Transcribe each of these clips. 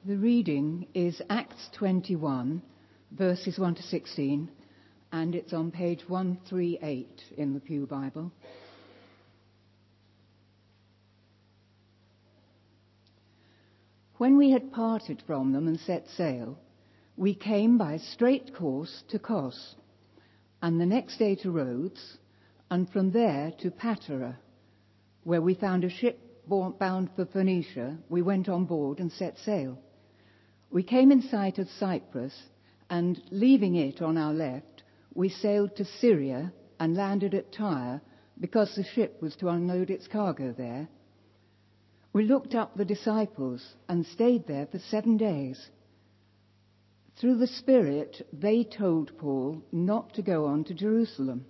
The reading is Acts 21, verses 1 to 16, and it's on page 138 in the Pew Bible. When we had parted from them and set sail, we came by a straight course to Kos, and the next day to Rhodes, and from there to Patara, where we found a ship bound for Phoenicia. We went on board and set sail. We came in sight of Cyprus, and leaving it on our left, we sailed to Syria and landed at Tyre, because the ship was to unload its cargo there. We looked up the disciples and stayed there for 7 days. Through the Spirit, they told Paul not to go on to Jerusalem.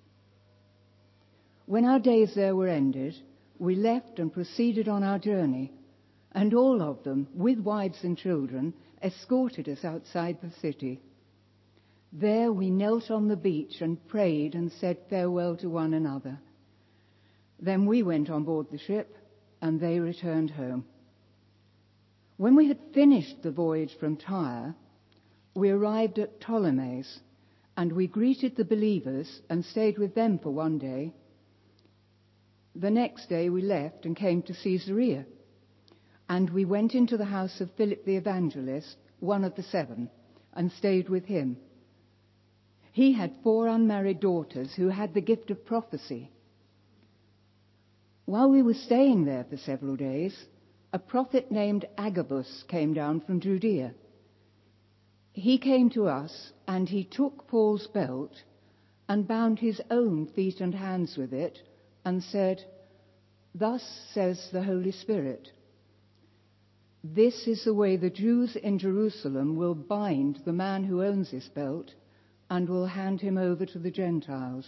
When our days there were ended, we left and proceeded on our journey, and all of them, with wives and children, escorted us outside the city. There we knelt on the beach and prayed and said farewell to one another. Then we went on board the ship, and they returned home. When we had finished the voyage from Tyre, we arrived at Ptolemais, and we greeted the believers and stayed with them for 1 day. The next day we left and came to Caesarea, and we went into the house of Philip the evangelist, one of the 7, and stayed with him. He had 4 unmarried daughters who had the gift of prophecy. While we were staying there for several days, a prophet named Agabus came down from Judea. He came to us, and he took Paul's belt and bound his own feet and hands with it, and said, "Thus says the Holy Spirit, this is the way the Jews in Jerusalem will bind the man who owns this belt and will hand him over to the Gentiles."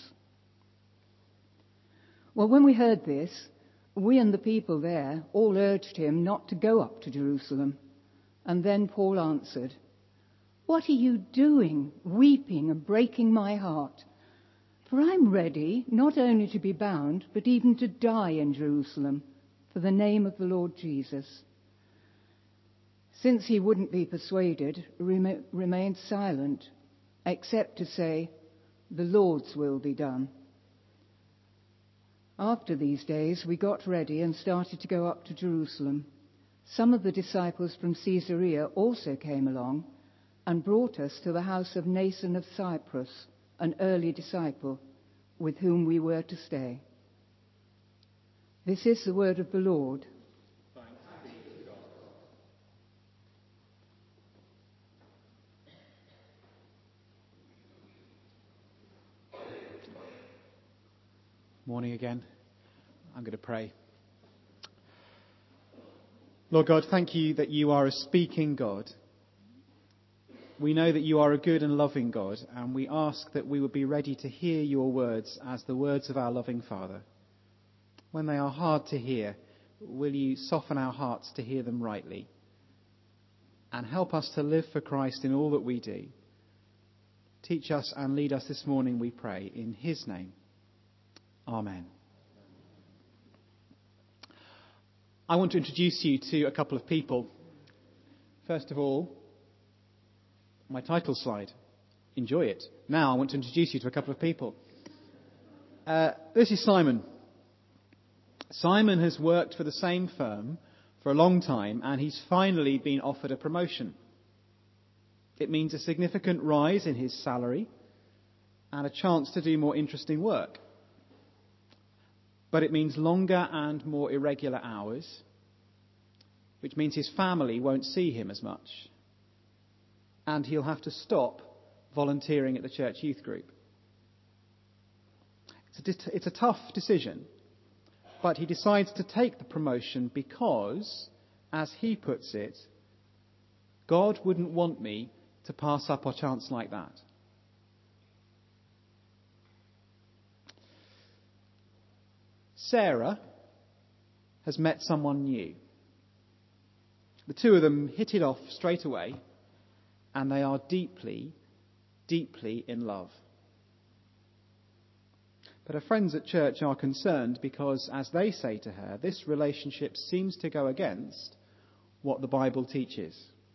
Well, when we heard this, we and the people there all urged him not to go up to Jerusalem. And then Paul answered, "What are you doing, weeping and breaking my heart? For I'm ready not only to be bound, but even to die in Jerusalem for the name of the Lord Jesus." Since he wouldn't be persuaded, remained silent, except to say, "The Lord's will be done." After these days, we got ready and started to go up to Jerusalem. Some of the disciples from Caesarea also came along and brought us to the house of Mnason of Cyprus, an early disciple, with whom we were to stay. This is the word of the Lord. Thanks be to God. Morning again. I'm going to pray. Lord God, thank you that you are a speaking God. We know that you are a good and loving God, and we ask that we would be ready to hear your words as the words of our loving Father. When they are hard to hear, will you soften our hearts to hear them rightly? And help us to live for Christ in all that we do. Teach us and lead us this morning, we pray, in his name. Amen. I want to introduce you to a couple of people. First of all, my title slide. Enjoy it. Now I want to introduce you to a couple of people. This is Simon. Simon has worked for the same firm for a long time, and he's finally been offered a promotion. It means a significant rise in his salary and a chance to do more interesting work. But it means longer and more irregular hours, which means his family won't see him as much. And he'll have to stop volunteering at the church youth group. It's a tough decision, but he decides to take the promotion because, as he puts it, God wouldn't want me to pass up a chance like that. Sarah has met someone new. The two of them hit it off straight away, and they are deeply, deeply in love. But her friends at church are concerned because, as they say to her, this relationship seems to go against what the Bible teaches.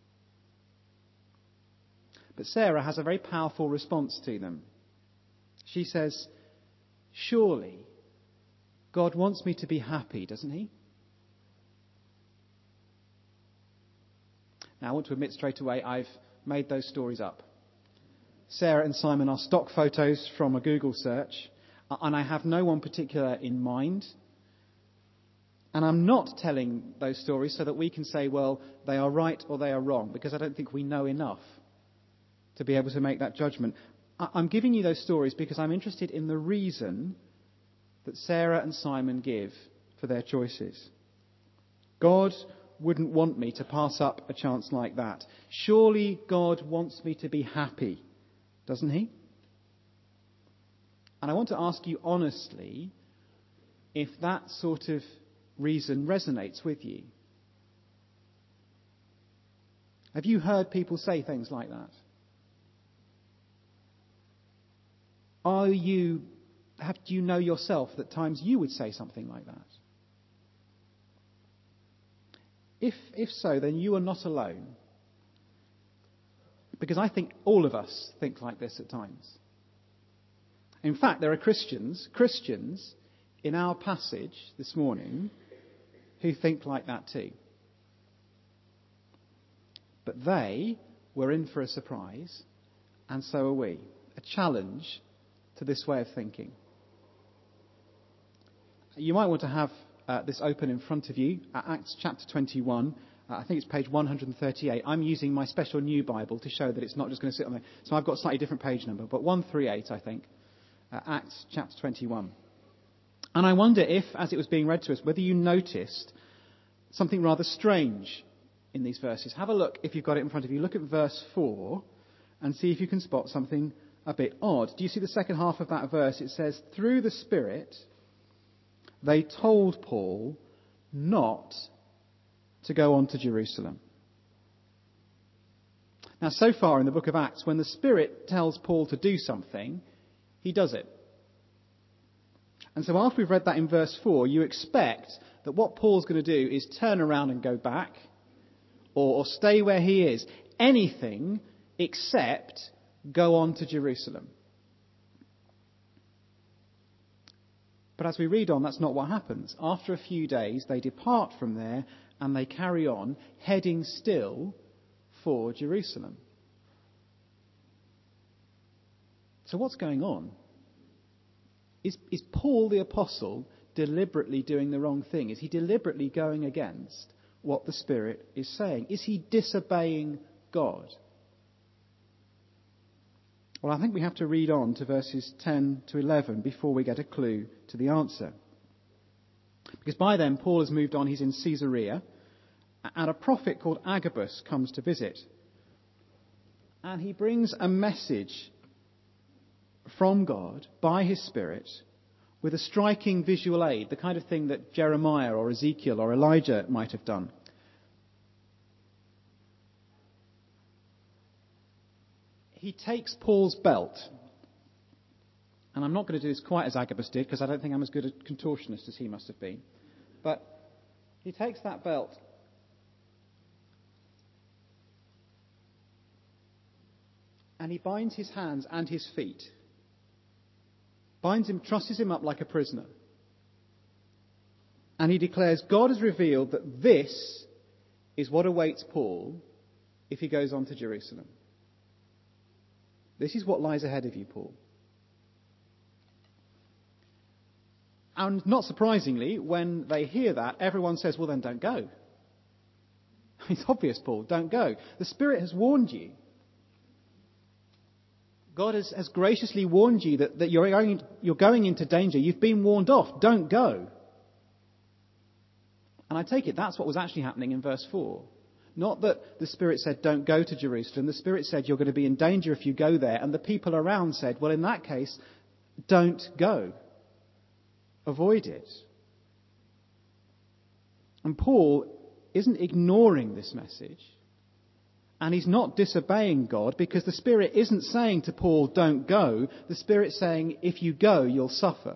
But Sarah has a very powerful response to them. She says, surely God wants me to be happy, doesn't he? Now, I want to admit straight away, I've made those stories up. Sarah and Simon are stock photos from a Google search, and I have no one particular in mind. And I'm not telling those stories so that we can say, well, they are right or they are wrong, because I don't think we know enough to be able to make that judgment. I'm giving you those stories because I'm interested in the reason that Sarah and Simon give for their choices. God wouldn't want me to pass up a chance like that. Surely God wants me to be happy, doesn't he? And I want to ask you honestly if that sort of reason resonates with you. Have you heard people say things like that? Do you know yourself that times you would say something like that? If so, then you are not alone. Because I think all of us think like this at times. In fact, there are Christians in our passage this morning who think like that too. But they were in for a surprise, and so are we. A challenge to this way of thinking. You might want to have this open in front of you at Acts chapter 21. I think it's page 138. I'm using my special new Bible to show that it's not just going to sit on there. So I've got a slightly different page number, but 138, I think. Acts chapter 21. And I wonder if, as it was being read to us, whether you noticed something rather strange in these verses. Have a look, if you've got it in front of you. Look at verse 4 and see if you can spot something a bit odd. Do you see the second half of that verse? It says, through the Spirit, they told Paul not to go on to Jerusalem. Now, so far in the book of Acts, when the Spirit tells Paul to do something, he does it. And so after we've read that in verse 4, you expect that what Paul's going to do is turn around and go back, or stay where he is. Anything except go on to Jerusalem. But as we read on, that's not what happens. After a few days, they depart from there and they carry on, heading still for Jerusalem. So what's going on? Is Paul the Apostle deliberately doing the wrong thing? Is he deliberately going against what the Spirit is saying? Is he disobeying God? Well, I think we have to read on to verses 10 to 11 before we get a clue to the answer. Because by then, Paul has moved on. He's in Caesarea. And a prophet called Agabus comes to visit. And he brings a message from God by his Spirit with a striking visual aid, the kind of thing that Jeremiah or Ezekiel or Elijah might have done. He takes Paul's belt, and I'm not going to do this quite as Agabus did, because I don't think I'm as good a contortionist as he must have been. But he takes that belt and he binds his hands and his feet. Binds him, trusses him up like a prisoner. And he declares, God has revealed that this is what awaits Paul if he goes on to Jerusalem. This is what lies ahead of you, Paul. And not surprisingly, when they hear that, everyone says, well, then don't go. It's obvious, Paul, don't go. The Spirit has warned you. God has graciously warned you that you're going into danger. You've been warned off. Don't go. And I take it that's what was actually happening in verse 4. Not that the Spirit said, don't go to Jerusalem. The Spirit said, you're going to be in danger if you go there. And the people around said, well, in that case, don't go. Avoid it. And Paul isn't ignoring this message. And he's not disobeying God, because the Spirit isn't saying to Paul, don't go. The Spirit's saying, if you go, you'll suffer.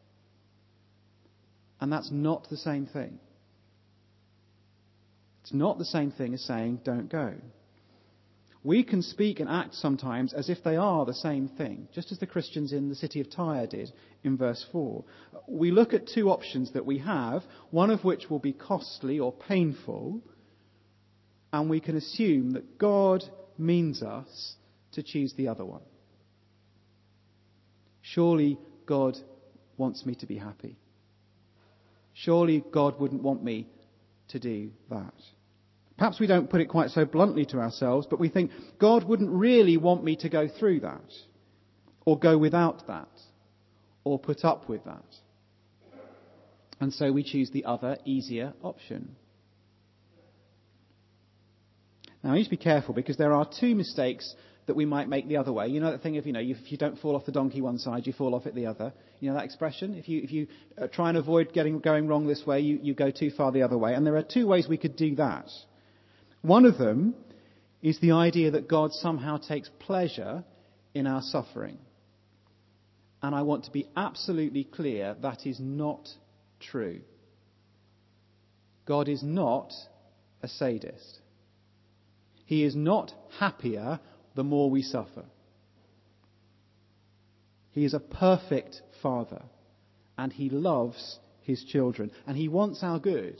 And that's not the same thing. It's not the same thing as saying, don't go. We can speak and act sometimes as if they are the same thing, just as the Christians in the city of Tyre did in verse 4. We look at two options that we have, one of which will be costly or painful, and we can assume that God means us to choose the other one. Surely God wants me to be happy. Surely God wouldn't want me to do that. Perhaps we don't put it quite so bluntly to ourselves, but we think God wouldn't really want me to go through that, or go without that, or put up with that. And so we choose the other, easier option. Now, I need to be careful because there are two mistakes that we might make the other way. You know that thing of, if you don't fall off the donkey one side, you fall off it the other. You know that expression? If you try and avoid going wrong this way, you go too far the other way. And there are two ways we could do that. One of them is the idea that God somehow takes pleasure in our suffering. And I want to be absolutely clear, that is not true. God is not a sadist. He is not happier the more we suffer. He is a perfect Father, and He loves His children, and He wants our good.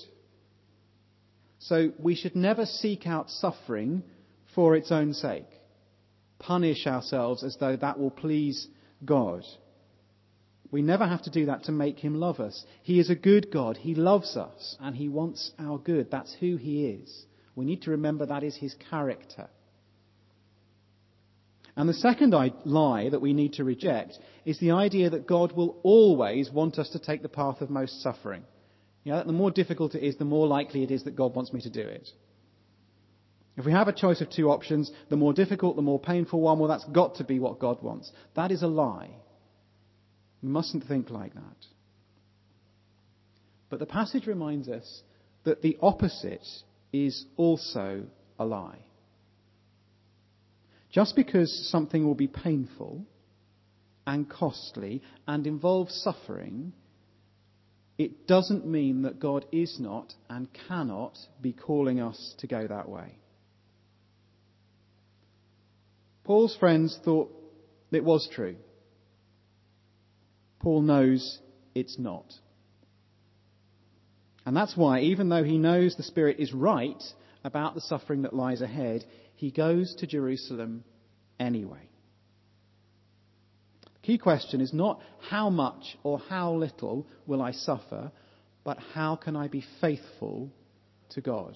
So we should never seek out suffering for its own sake, punish ourselves as though that will please God. We never have to do that to make Him love us. He is a good God. He loves us, and He wants our good. That's who He is. We need to remember that is His character. And the second lie that we need to reject is the idea that God will always want us to take the path of most suffering. The more difficult it is, the more likely it is that God wants me to do it. If we have a choice of two options, the more difficult, the more painful one, well, that's got to be what God wants. That is a lie. We mustn't think like that. But the passage reminds us that the opposite is also a lie. Just because something will be painful and costly and involve suffering, it doesn't mean that God is not and cannot be calling us to go that way. Paul's friends thought it was true. Paul knows it's not. And that's why, even though he knows the Spirit is right about the suffering that lies ahead, he goes to Jerusalem anyway. The key question is not how much or how little will I suffer, but how can I be faithful to God?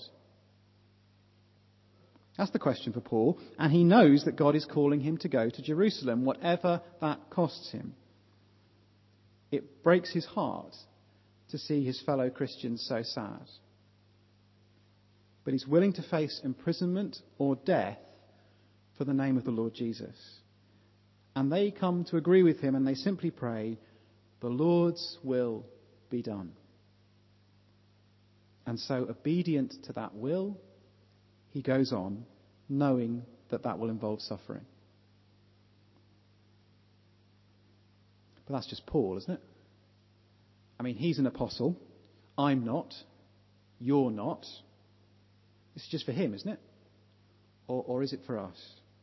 That's the question for Paul, and he knows that God is calling him to go to Jerusalem, whatever that costs him. It breaks his heart to see his fellow Christians so sad. But he's willing to face imprisonment or death for the name of the Lord Jesus. And they come to agree with him and they simply pray, the Lord's will be done. And so, obedient to that will, he goes on, knowing that that will involve suffering. But that's just Paul, isn't it? I mean, he's an apostle. I'm not. You're not. This is just for him, isn't it? Or is it for us?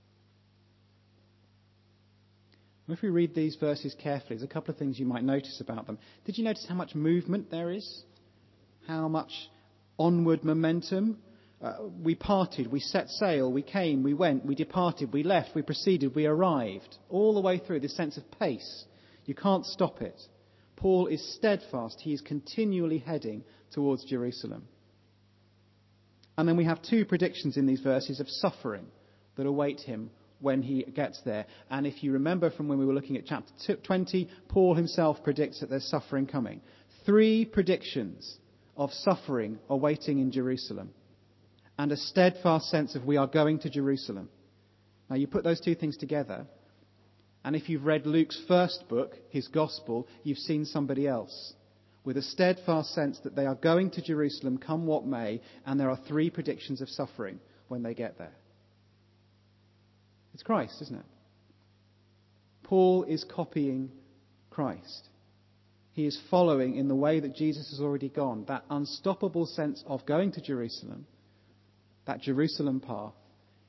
If we read these verses carefully, there's a couple of things you might notice about them. Did you notice how much movement there is? How much onward momentum? We parted, we set sail, we came, we went, we departed, we left, we proceeded, we arrived. All the way through, this sense of pace. You can't stop it. Paul is steadfast. He is continually heading towards Jerusalem. And then we have two predictions in these verses of suffering that await him when he gets there. And if you remember from when we were looking at chapter 20, Paul himself predicts that there's suffering coming. 3 predictions of suffering awaiting in Jerusalem. And a steadfast sense of we are going to Jerusalem. Now you put those two things together, and if you've read Luke's first book, his gospel, you've seen somebody else with a steadfast sense that they are going to Jerusalem, come what may, and there are 3 predictions of suffering when they get there. It's Christ, isn't it? Paul is copying Christ. He is following in the way that Jesus has already gone, that unstoppable sense of going to Jerusalem, that Jerusalem path.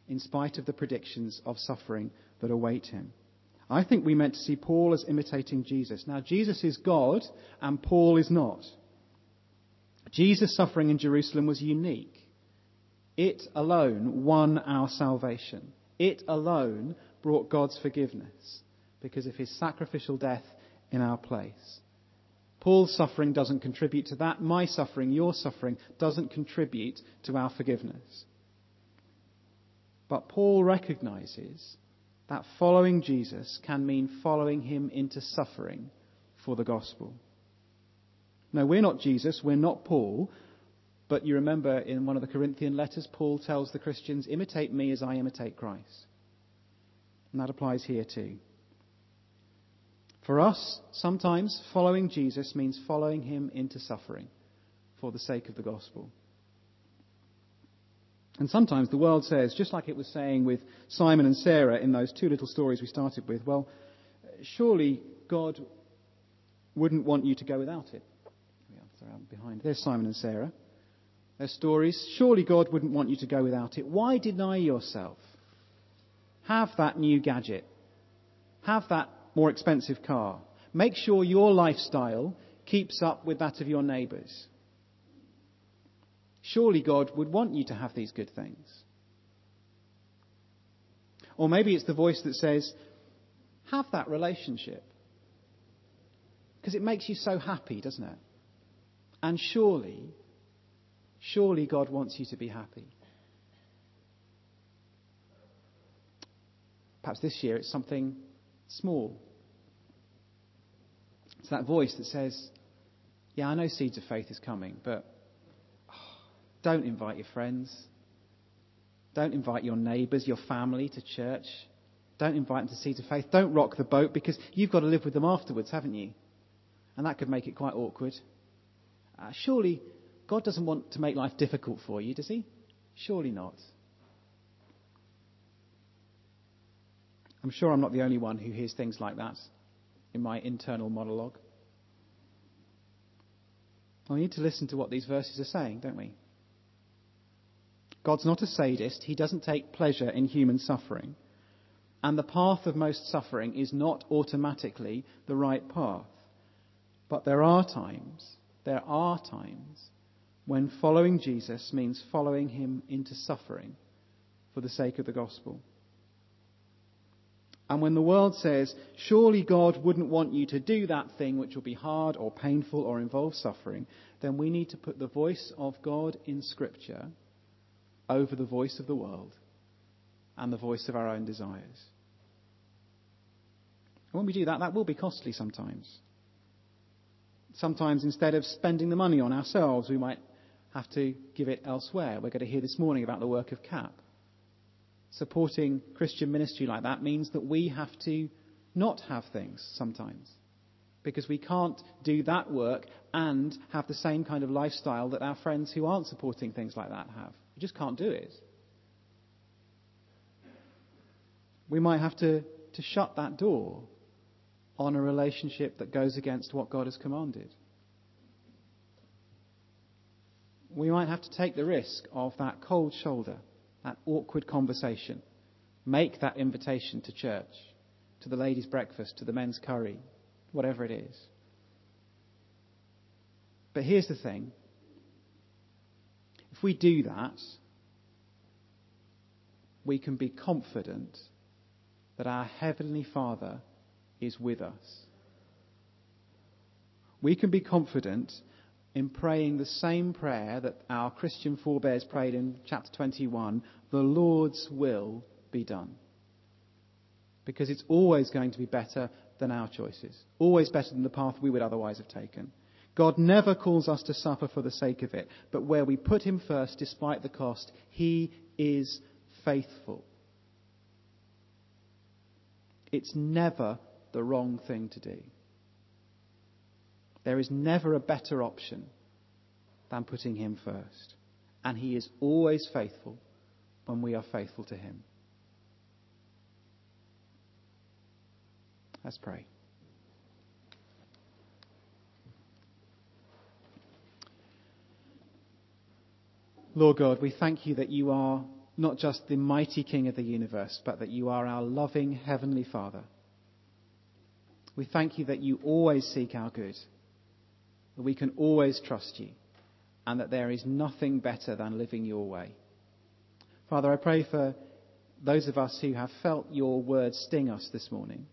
in spite of the predictions of suffering that await him. I think we meant to see Paul as imitating Jesus. Now, Jesus is God and Paul is not. Jesus' suffering in Jerusalem was unique. It alone won our salvation. It alone brought God's forgiveness because of his sacrificial death in our place. Paul's suffering doesn't contribute to that. My suffering, your suffering, doesn't contribute to our forgiveness. But Paul recognizes that following Jesus can mean following him into suffering for the gospel. No, we're not Jesus, we're not Paul, but you remember in one of the Corinthian letters, Paul tells the Christians, imitate me as I imitate Christ. And that applies here too. For us, sometimes following Jesus means following him into suffering for the sake of the gospel. And sometimes the world says, just like it was saying with Simon and Sarah in those two little stories we started with, well, surely God wouldn't want you to go without it. Behind. There's Simon and Sarah. Their stories. Surely God wouldn't want you to go without it. Why deny yourself? Have that new gadget. Have that more expensive car. Make sure your lifestyle keeps up with that of your neighbours. Surely God would want you to have these good things. Or maybe it's the voice that says, have that relationship. Because it makes you so happy, doesn't it? And surely God wants you to be happy. Perhaps this year it's something small. It's that voice that says, yeah, I know Seeds of Faith is coming, but don't invite your friends. Don't invite your neighbours, your family to church. Don't invite them to Seeds of Faith. Don't rock the boat because you've got to live with them afterwards, haven't you? And that could make it quite awkward. Surely God doesn't want to make life difficult for you, does he? Surely not. I'm sure I'm not the only one who hears things like that in my internal monologue. We need to listen to what these verses are saying, don't we? God's not a sadist. He doesn't take pleasure in human suffering. And the path of most suffering is not automatically the right path. But there are times when following Jesus means following him into suffering for the sake of the gospel. And when the world says, surely God wouldn't want you to do that thing which will be hard or painful or involve suffering, then we need to put the voice of God in Scripture over the voice of the world and the voice of our own desires. And when we do that, that will be costly sometimes. Sometimes instead of spending the money on ourselves, we might have to give it elsewhere. We're going to hear this morning about the work of CAP. Supporting Christian ministry like that means that we have to not have things sometimes, because we can't do that work and have the same kind of lifestyle that our friends who aren't supporting things like that have. We just can't do it. We might have to shut that door on a relationship that goes against what God has commanded. We might have to take the risk of that cold shoulder, that awkward conversation. Make that invitation to church, to the ladies' breakfast, to the men's curry, whatever it is. But here's the thing. If we do that, we can be confident that our Heavenly Father is with us. We can be confident in praying the same prayer that our Christian forebears prayed in chapter 21, the Lord's will be done. Because it's always going to be better than our choices. Always better than the path we would otherwise have taken. God never calls us to suffer for the sake of it, but where we put him first despite the cost, he is faithful. It's never the wrong thing to do. There is never a better option than putting him first. And he is always faithful when we are faithful to him. Let's pray. Lord God, we thank you that you are not just the mighty King of the universe, but that you are our loving Heavenly Father. We thank you that you always seek our good, that we can always trust you, and that there is nothing better than living your way. Father, I pray for those of us who have felt your words sting us this morning.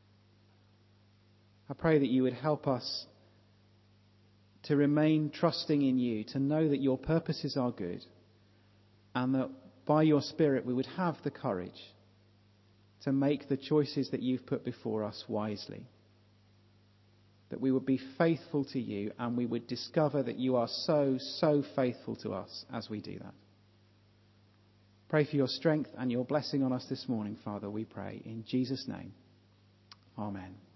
I pray that you would help us to remain trusting in you, to know that your purposes are good, and that by your Spirit we would have the courage to make the choices that you've put before us wisely. That we would be faithful to you, and we would discover that you are so, so faithful to us as we do that. Pray for your strength and your blessing on us this morning, Father, we pray. In Jesus' name, amen.